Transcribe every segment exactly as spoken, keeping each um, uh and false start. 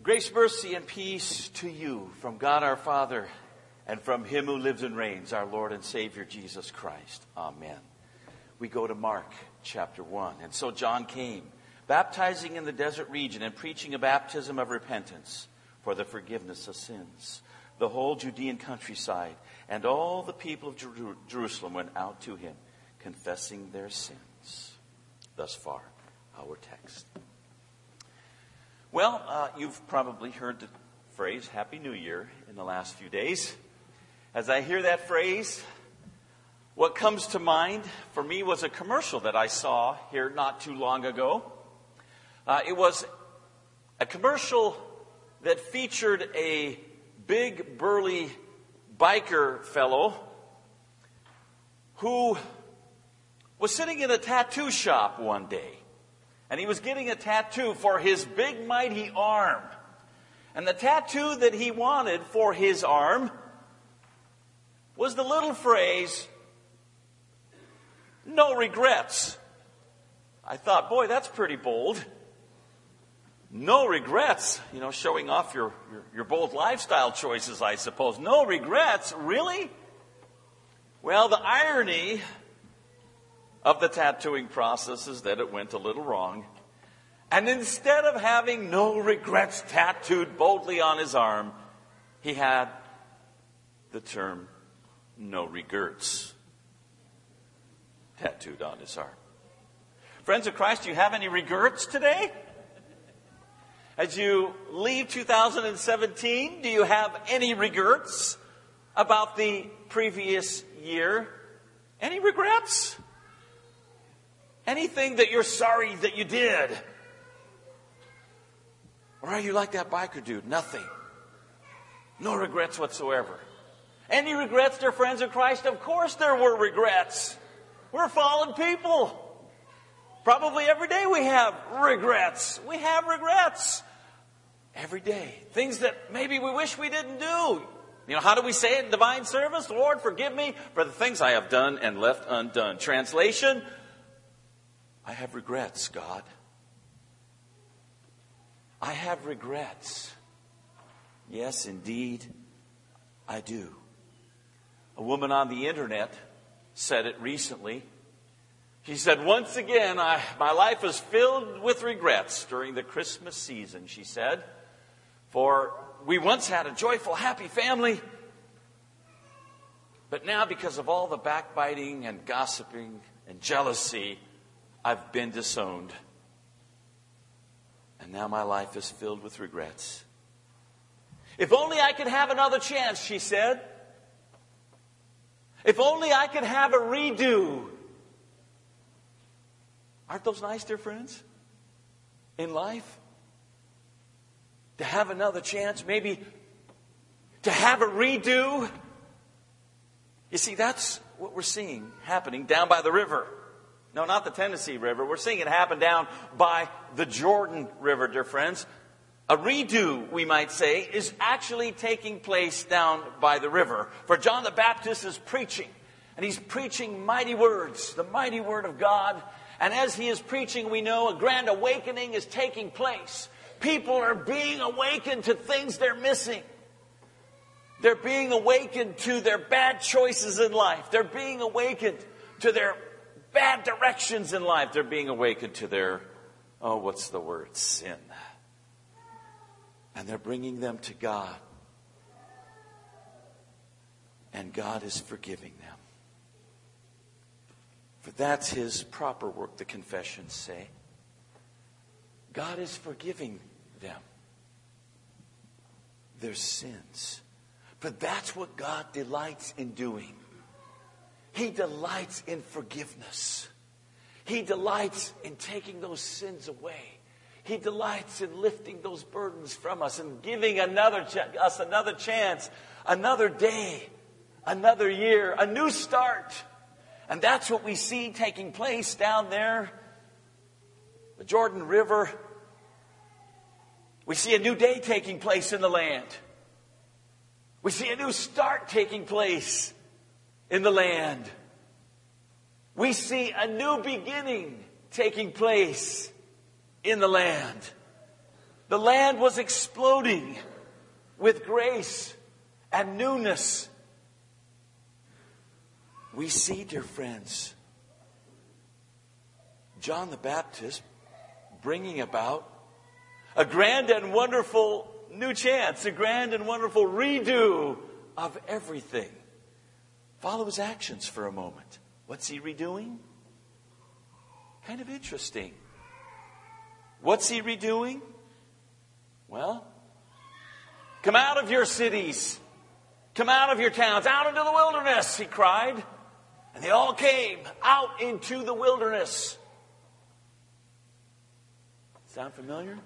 Grace, mercy, and peace to you from God our Father and from him who lives and reigns, our Lord and Savior, Jesus Christ. Amen. We go to Mark chapter one. And so John came, baptizing in the desert region and preaching a baptism of repentance for the forgiveness of sins. The whole Judean countryside and all the people of Jer- Jerusalem went out to him, confessing their sins. Thus far, our text. Well, uh, you've probably heard the phrase Happy New Year in the last few days. As I hear that phrase, what comes to mind for me was a commercial that I saw here not too long ago. Uh, it was a commercial that featured a big, burly biker fellow who was sitting in a tattoo shop one day. And he was getting a tattoo for his big, mighty arm. And the tattoo that he wanted for his arm was the little phrase, "No regrets." I thought, boy, that's pretty bold. No regrets. You know, showing off your, your, your bold lifestyle choices, I suppose. No regrets? Really? Well, the irony of the tattooing process is that it went a little wrong. And instead of having no regrets tattooed boldly on his arm, he had the term no regrets tattooed on his arm. Friends of Christ, do you have any regrets today? As you leave two thousand seventeen, do you have any regrets about the previous year? Any regrets? Anything that you're sorry that you did? Or are you like that biker dude? Nothing. No regrets whatsoever. Any regrets, dear friends of Christ? Of course there were regrets. We're fallen people. Probably every day we have regrets. We have regrets. Every day. Things that maybe we wish we didn't do. You know, how do we say it in divine service? Lord, forgive me for the things I have done and left undone. Translation, I have regrets, God. I have regrets. Yes, indeed, I do. A woman on the internet said it recently. She said, once again, I, my life is filled with regrets during the Christmas season, she said. For we once had a joyful, happy family. But now, because of all the backbiting and gossiping and jealousy, I've been disowned. And now my life is filled with regrets. If only I could have another chance, she said. If only I could have a redo. Aren't those nice, dear friends? In life? To have another chance, maybe to have a redo. You see, that's what we're seeing happening down by the river. No, not the Tennessee River. We're seeing it happen down by the Jordan River, dear friends. A redo, we might say, is actually taking place down by the river. For John the Baptist is preaching, and he's preaching mighty words, the mighty word of God. And as he is preaching, we know a grand awakening is taking place. People are being awakened to things they're missing. They're being awakened to their bad choices in life. They're being awakened to their bad directions in life. They're being awakened to their, oh, what's the word? Sin. And they're bringing them to God. And God is forgiving them. For that's his proper work, the confessions say. God is forgiving them their sins. For that's what God delights in doing. He delights in forgiveness. He delights in taking those sins away. He delights in lifting those burdens from us and giving another ch- us another chance, another day, another year, a new start. And that's what we see taking place down there, the Jordan River. We see a new day taking place in the land. We see a new start taking place in the land. We see a new beginning taking place in the land. The land was exploding with grace and newness. We see, dear friends, John the Baptist bringing about a grand and wonderful new chance, a grand and wonderful redo of everything. Follow his actions for a moment. What's he redoing? Kind of interesting. What's he redoing? Well, come out of your cities. Come out of your towns. Out into the wilderness, he cried. And they all came out into the wilderness. Sound familiar?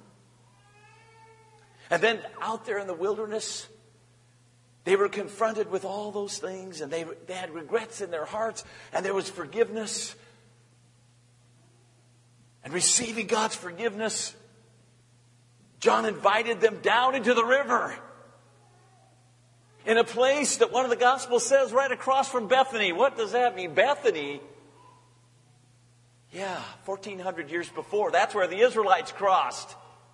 And then out there in the wilderness, they were confronted with all those things, and they, they had regrets in their hearts, and there was forgiveness. And receiving God's forgiveness, John invited them down into the river, in a place that one of the Gospels says right across from Bethany. What does that mean? Bethany? Yeah, fourteen hundred years before. That's where the Israelites crossed.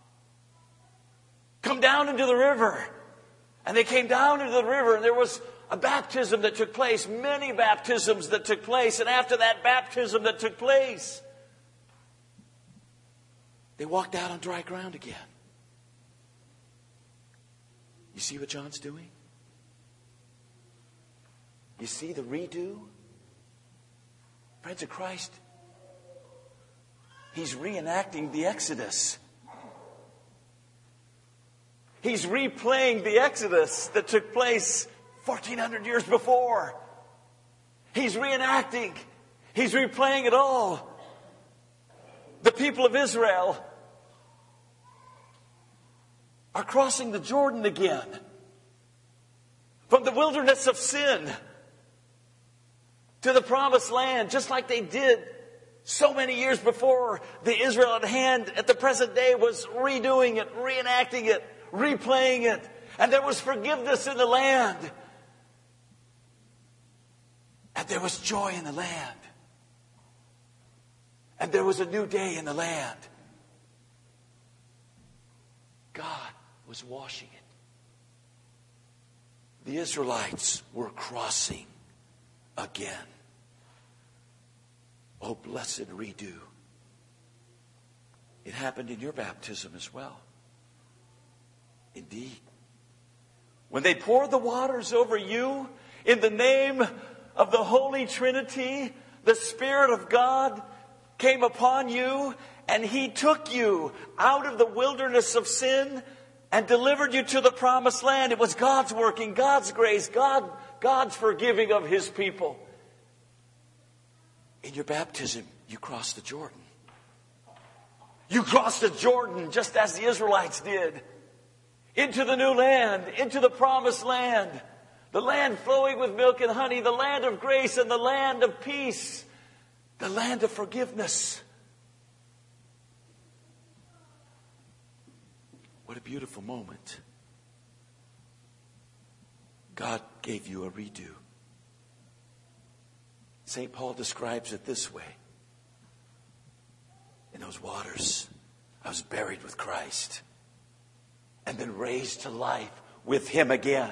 Come down into the river. And they came down into the river, and there was a baptism that took place, many baptisms that took place. And after that baptism that took place, they walked out on dry ground again. You see what John's doing? You see the redo? Friends of Christ, he's reenacting the Exodus. He's replaying the Exodus that took place fourteen hundred years before. He's reenacting. He's replaying it all. The people of Israel are crossing the Jordan again. From the wilderness of sin to the promised land, just like they did so many years before. The Israel at hand at the present day was redoing it, reenacting it, replaying it. And there was forgiveness in the land. And there was joy in the land. And there was a new day in the land. God was washing it. The Israelites were crossing again. Oh, blessed redo. It happened in your baptism as well. Indeed. When they poured the waters over you in the name of the Holy Trinity, the Spirit of God came upon you, and He took you out of the wilderness of sin and delivered you to the promised land. It was God's working, God's grace, God, God's forgiving of His people. In your baptism, you crossed the Jordan. You crossed the Jordan just as the Israelites did. Into the new land, into the promised land. The land flowing with milk and honey, the land of grace and the land of peace. The land of forgiveness. What a beautiful moment. God gave you a redo. Saint Paul describes it this way. In those waters, I was buried with Christ and then raised to life with Him again.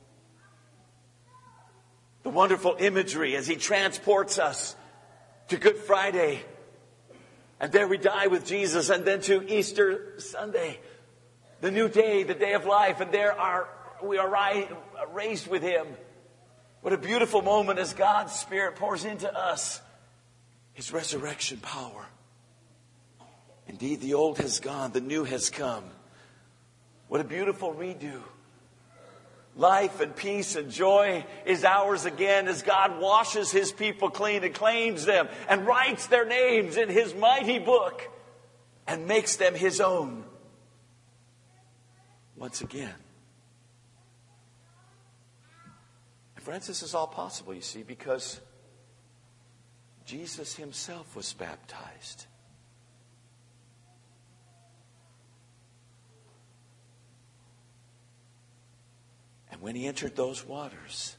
The wonderful imagery as He transports us to Good Friday. And there we die with Jesus. And then to Easter Sunday, the new day, the day of life. And there are we are raised with Him. What a beautiful moment as God's Spirit pours into us His resurrection power. Indeed, the old has gone, the new has come. What a beautiful redo. Life and peace and joy is ours again as God washes His people clean and claims them and writes their names in His mighty book and makes them His own once again. And friends, this is all possible, you see, because Jesus Himself was baptized. And when He entered those waters,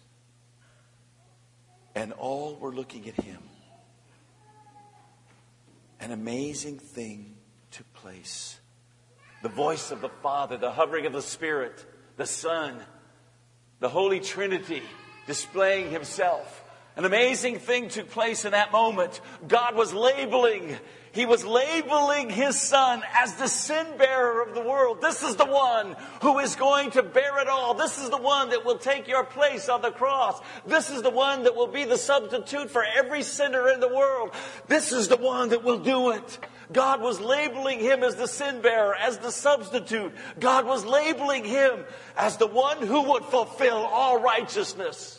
and all were looking at Him, an amazing thing took place. The voice of the Father, the hovering of the Spirit, the Son, the Holy Trinity displaying Himself. An amazing thing took place in that moment. God was labeling, He was labeling His Son as the sin bearer of the world. This is the one who is going to bear it all. This is the one that will take your place on the cross. This is the one that will be the substitute for every sinner in the world. This is the one that will do it. God was labeling Him as the sin bearer, as the substitute. God was labeling Him as the one who would fulfill all righteousness.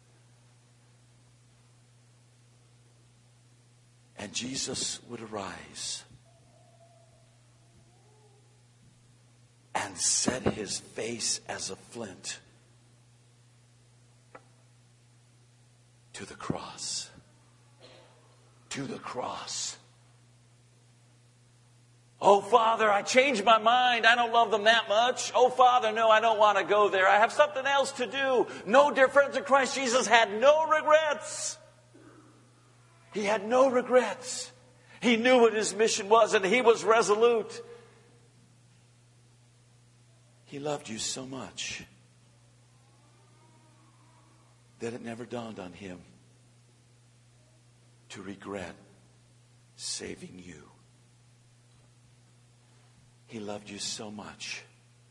And Jesus would arise and set His face as a flint to the cross. To the cross. Oh, Father, I changed my mind. I don't love them that much. Oh, Father, no, I don't want to go there. I have something else to do. No, dear friends of Christ, Jesus had no regrets. He had no regrets. He knew what His mission was, and He was resolute. He loved you so much that it never dawned on Him to regret saving you. He loved you so much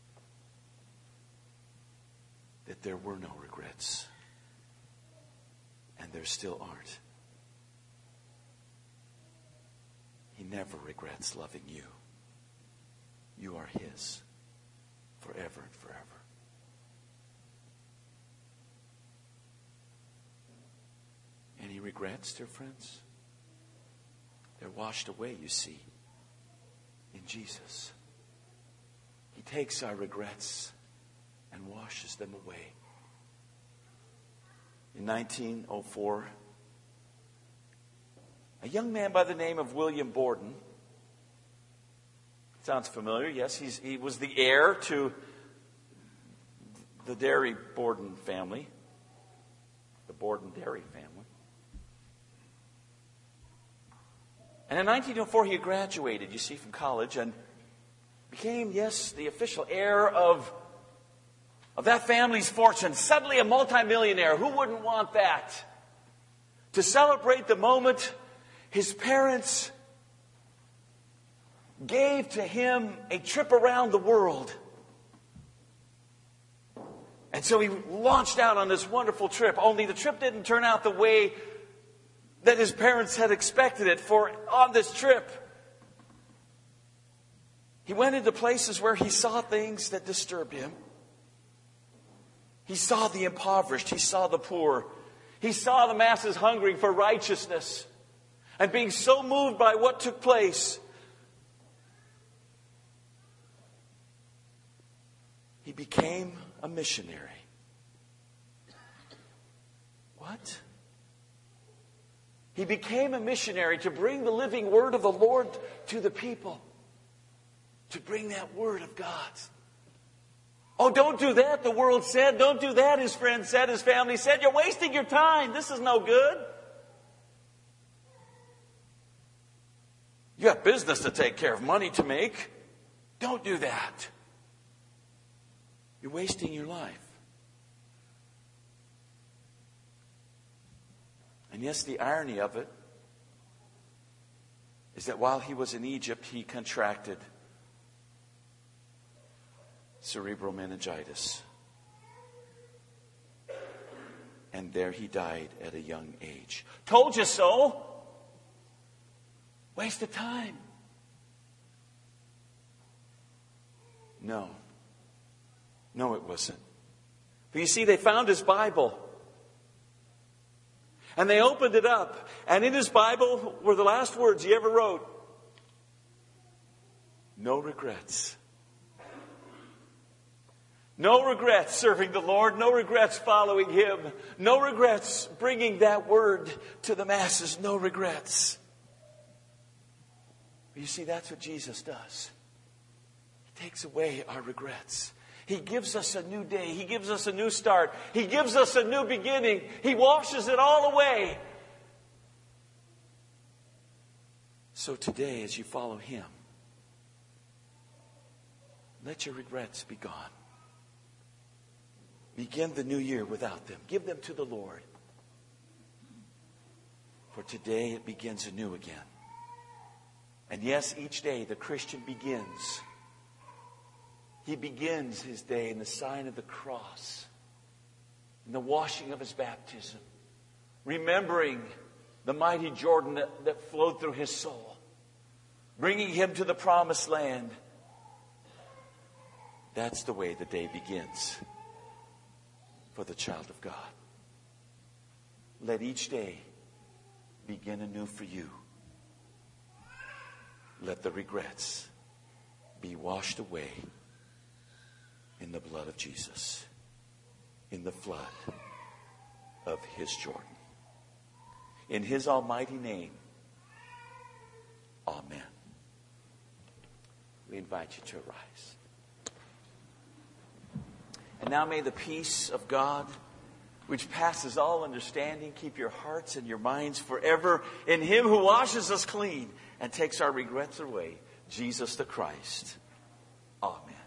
that there were no regrets. And there still aren't. He never regrets loving you. You are His forever and forever. Any regrets, dear friends? They're washed away, you see, in Jesus. He takes our regrets and washes them away. In nineteen oh four, a young man by the name of William Borden. Sounds familiar. Yes, he's, he was the heir to the Dairy Borden family. The Borden Dairy family. And in nineteen oh four, he graduated, you see, from college and became, yes, the official heir of, of that family's fortune. Suddenly a multimillionaire. Who wouldn't want that? To celebrate the moment, his parents gave to him a trip around the world. And so he launched out on this wonderful trip. Only the trip didn't turn out the way that his parents had expected it. For on this trip, he went into places where he saw things that disturbed him. He saw the impoverished. He saw the poor. He saw the masses hungering for righteousness. And being so moved by what took place, he became a missionary. What? He became a missionary to bring the living word of the Lord to the people. To bring that word of God. Oh, don't do that, the world said. Don't do that, his friends said, his family said. You're wasting your time. This is no good. You have business to take care of, money to make. Don't do that. You're wasting your life. And yes, the irony of it is that while he was in Egypt, he contracted cerebral meningitis. And there he died at a young age. Told you so. Waste of time. No. No, it wasn't. But you see, they found his Bible. And they opened it up. And in his Bible were the last words he ever wrote. No regrets. No regrets serving the Lord. No regrets following Him. No regrets bringing that word to the masses. No regrets. But you see, that's what Jesus does. He takes away our regrets. He gives us a new day. He gives us a new start. He gives us a new beginning. He washes it all away. So today, as you follow Him, Let your regrets be gone. Begin the new year without them. Give them to the Lord. For today it begins anew again. And yes, each day the Christian begins. He begins his day in the sign of the cross, in the washing of his baptism, remembering the mighty Jordan that, that flowed through his soul, bringing him to the promised land. That's the way the day begins for the child of God. Let each day begin anew for you. Let the regrets be washed away in the blood of Jesus, in the flood of his Jordan. In his almighty name, amen. We invite you to arise. And now may the peace of God, which passes all understanding, keep your hearts and your minds forever in him who washes us clean and takes our regrets away, Jesus the Christ. Amen.